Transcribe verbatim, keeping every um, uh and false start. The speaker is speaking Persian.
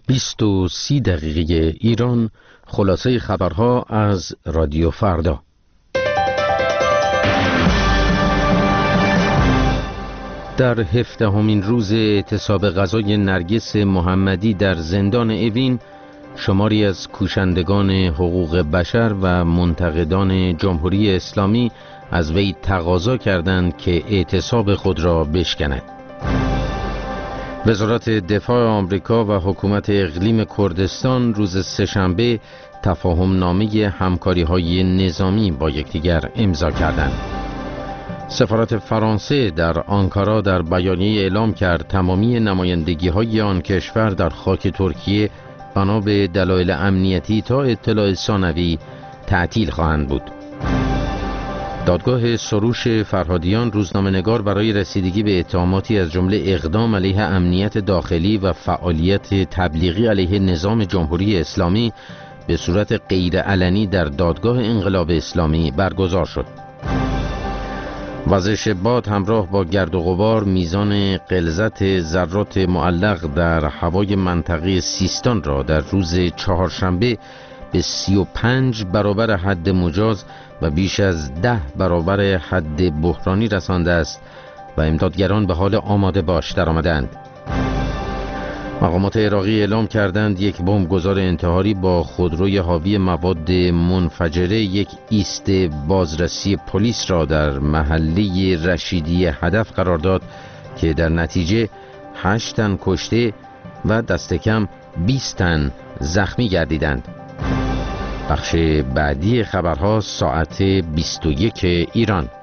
بیست و سی دقیقه ایران، خلاصه خبرها از رادیو فردا. در هفدهمین روز اعتصاب غذای نرگس محمدی در زندان اوین، شماری از کوشندگان حقوق بشر و منتقدان جمهوری اسلامی از وی تقاضا کردند که اعتصاب خود را بشکند. وزارت دفاع آمریکا و حکومت اقلیم کردستان روز سه‌شنبه تفاهم نامه همکاری‌های نظامی با یکدیگر امضا کردند. سفارت فرانسه در آنکارا در بیانیه اعلام کرد تمامی نمایندگی‌های آن کشور در خاک ترکیه بنا به دلایل امنیتی تا اطلاع ثانوی تعطیل خواهند بود. دادگاه سروش فرهادیان روزنامه‌نگار برای رسیدگی به اتهاماتی از جمله اقدام علیه امنیت داخلی و فعالیت تبلیغی علیه نظام جمهوری اسلامی به صورت غیرعلنی در دادگاه انقلاب اسلامی برگزار شد. وزش باد همراه با گرد و غبار میزان غلظت ذرات معلق در هوای منطقه سیستان را در روز چهارشنبه به سی و پنج برابر حد مجاز و بیش از ده برابر حد بحرانی رسانده است و امدادگران به حال آماده باش درآمدند. مقامات عراقی اعلام کردند یک بمبگذار انتحاری با خودروی حاوی مواد منفجره یک ایست بازرسی پلیس را در محله رشیدیه هدف قرار داد که در نتیجه هشت تن کشته و دست کم بیست تن زخمی گردیدند. بخش بعدی خبرها ساعت بیست و یک ایران.